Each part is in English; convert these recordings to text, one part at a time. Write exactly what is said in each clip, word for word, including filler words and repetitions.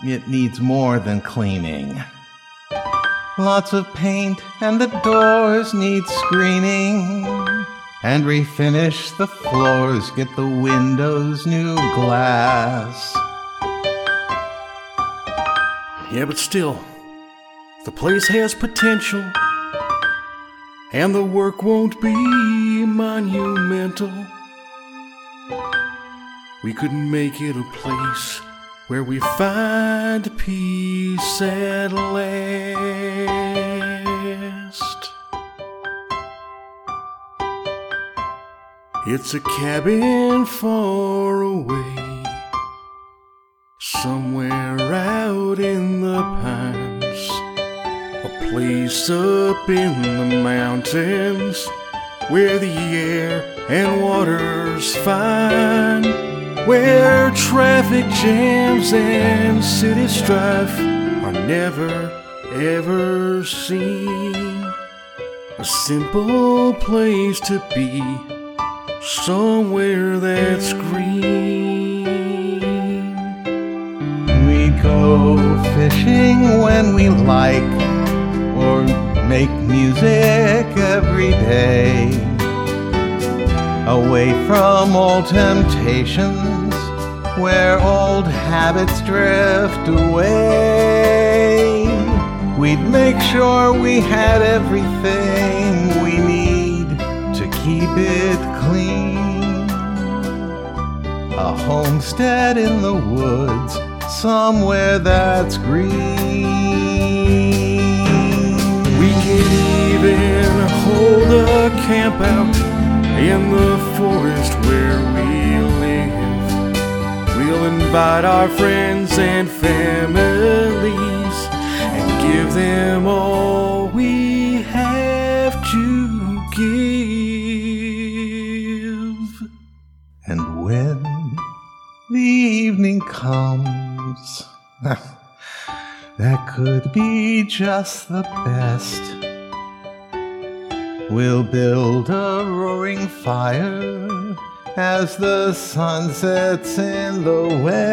it needs more than cleaning. Lots of paint and the doors need screening. And refinish the floors, get the windows new glass. Yeah, but still, the place has potential, and the work won't be monumental. We could make it a place where we find peace at last. It's a cabin far away, somewhere out in the pines, a place up in the mountains where the air and water's fine, where traffic jams and city strife are never ever seen. A simple place to be, somewhere that's green. We go fishing when we like, or make music every day, away from old temptations, where old habits drift away. We'd make sure we had everything we need to keep it clean. A homestead in the woods, somewhere that's green. We can even hold a camp out in the forest where we live. We'll invite our friends and families and give them all we have to give. And when the evening comes, that could be just the best. We'll build a roaring fire as the sun sets in the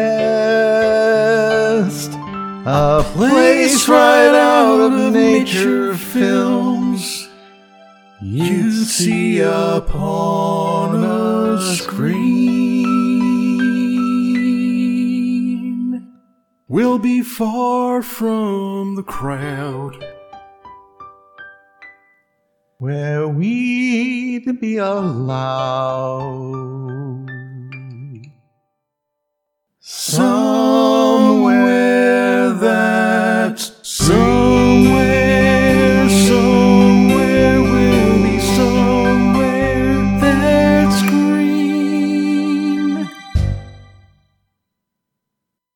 west. A place right out of nature films you'd see upon a screen. We'll be far from the crowd, where we'd be allowed. Some